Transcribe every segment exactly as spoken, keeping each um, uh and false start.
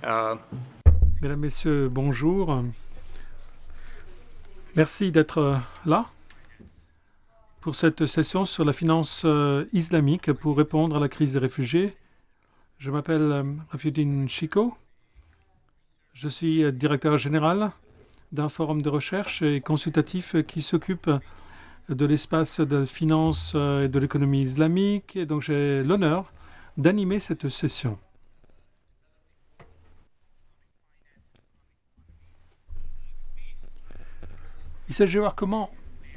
Uh, Mesdames, Messieurs, bonjour. Merci d'être là pour cette session sur la finance islamique pour répondre à la crise des réfugiés. Je m'appelle Rafiuddin Chico. Je suis directeur général d'un forum de recherche et consultatif qui s'occupe de l'espace de la finance et de l'économie islamique. Et donc j'ai l'honneur d'animer cette session. Il s'agit de voir comment,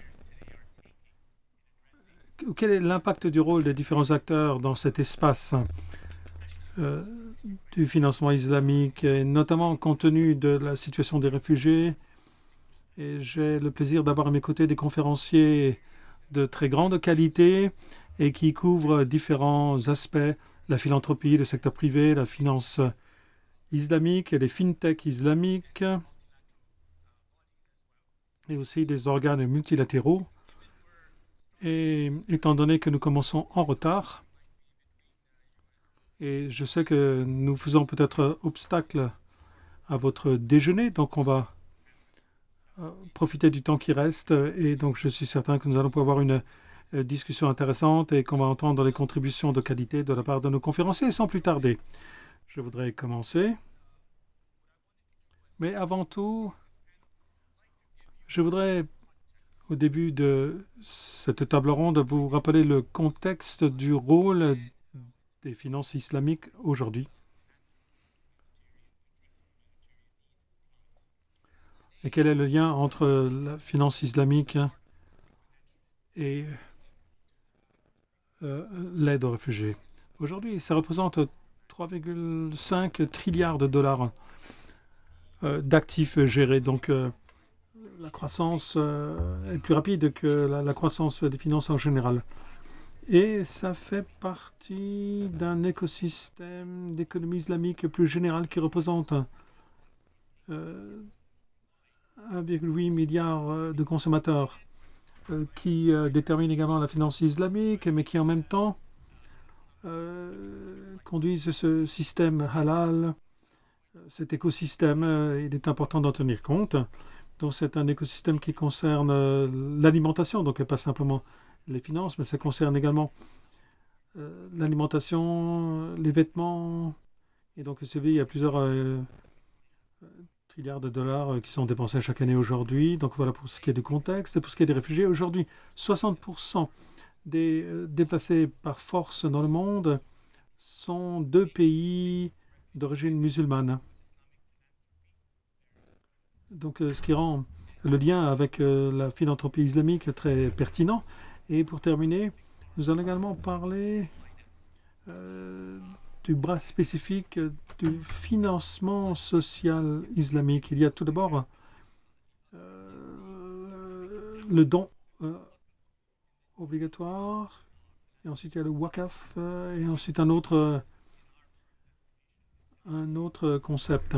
quel est l'impact du rôle des différents acteurs dans cet espace euh, du financement islamique, et notamment compte tenu de la situation des réfugiés. Et j'ai le plaisir d'avoir à mes côtés des conférenciers de très grande qualité et qui couvrent différents aspects, la philanthropie, le secteur privé, la finance islamique et les fintechs islamiques, et aussi des organes multilatéraux. Et étant donné que nous commençons en retard, et je sais que nous faisons peut-être obstacle à votre déjeuner, donc on va euh, profiter du temps qui reste. Et donc je suis certain que nous allons pouvoir avoir une euh, discussion intéressante et qu'on va entendre les contributions de qualité de la part de nos conférenciers. Et sans plus tarder, je voudrais commencer. Mais avant tout, je voudrais, au début de cette table ronde, vous rappeler le contexte du rôle des finances islamiques aujourd'hui. Et quel est le lien entre la finance islamique et euh, l'aide aux réfugiés. Aujourd'hui, ça représente trois virgule cinq trilliards de dollars euh, d'actifs gérés. Donc, euh, la croissance euh, est plus rapide que la, la croissance des finances en général. Et ça fait partie d'un écosystème d'économie islamique plus général qui représente euh, un virgule huit milliard de consommateurs, euh, qui euh, détermine également la finance islamique, mais qui en même temps euh, conduisent ce système halal, cet écosystème. Euh, il est important d'en tenir compte. Donc c'est un écosystème qui concerne euh, l'alimentation, donc pas simplement les finances, mais ça concerne également euh, l'alimentation, les vêtements. Et donc il y a plusieurs euh, trilliards de dollars euh, qui sont dépensés chaque année aujourd'hui. Donc voilà pour ce qui est du contexte. Et pour ce qui est des réfugiés, aujourd'hui, soixante pour cent des euh, déplacés par force dans le monde sont deux pays d'origine musulmane. Donc, euh, ce qui rend le lien avec euh, la philanthropie islamique très pertinent. Et pour terminer, nous allons également parler euh, du bras spécifique du financement social islamique. Il y a tout d'abord euh, le don euh, obligatoire, et ensuite il y a le wakaf, euh, et ensuite un autre, un autre concept.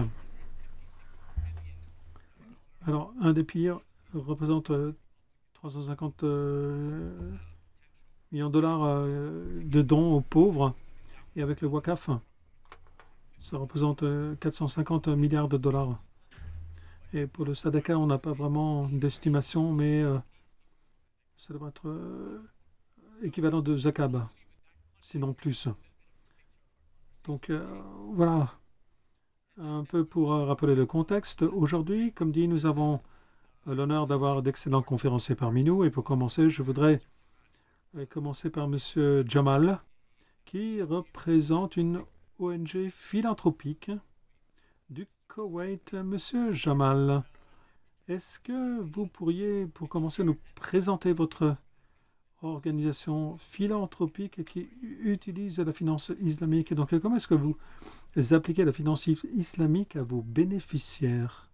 Alors, un des pires représente euh, trois cent cinquante euh, millions de dollars euh, de dons aux pauvres. Et avec le wakaf, ça représente euh, quatre cent cinquante milliards de dollars. Et pour le sadaka, on n'a pas vraiment d'estimation, mais euh, ça devrait être euh, équivalent de zakab, sinon plus. Donc euh, voilà, un peu pour euh, rappeler le contexte. Aujourd'hui, comme dit, nous avons euh, l'honneur d'avoir d'excellents conférenciers parmi nous. Et pour commencer, je voudrais euh, commencer par Monsieur Jamal, qui représente une O N G philanthropique du Koweït. Monsieur Jamal, est-ce que vous pourriez, pour commencer, nous présenter votre organisation philanthropique qui utilise la finance islamique? Donc, comment est-ce que vous appliquez la finance islamique à vos bénéficiaires?